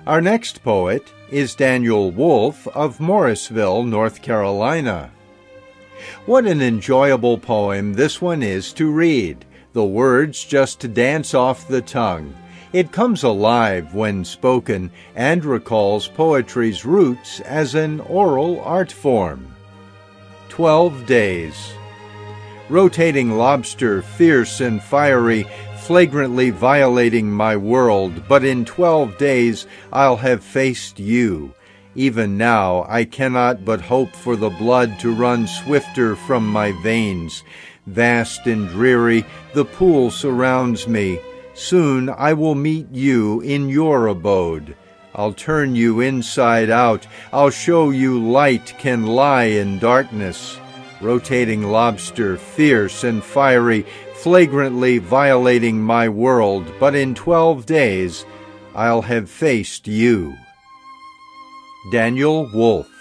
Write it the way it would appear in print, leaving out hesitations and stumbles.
Our next poet is Daniel Wolfe of Morrisville, North Carolina. What an enjoyable poem this one is to read. The words just dance off the tongue. It comes alive when spoken and recalls poetry's roots as an oral art form. 12 Days. Rotating lobster, fierce and fiery, flagrantly violating my world, but in 12 days I'll have faced you. Even now I cannot but hope for the blood to run swifter from my veins. Vast and dreary, the pool surrounds me. Soon I will meet you in your abode. I'll turn you inside out. I'll show you light can lie in darkness. Rotating lobster, fierce and fiery, flagrantly violating my world, but in 12 days I'll have faced you. Daniel Wolfe.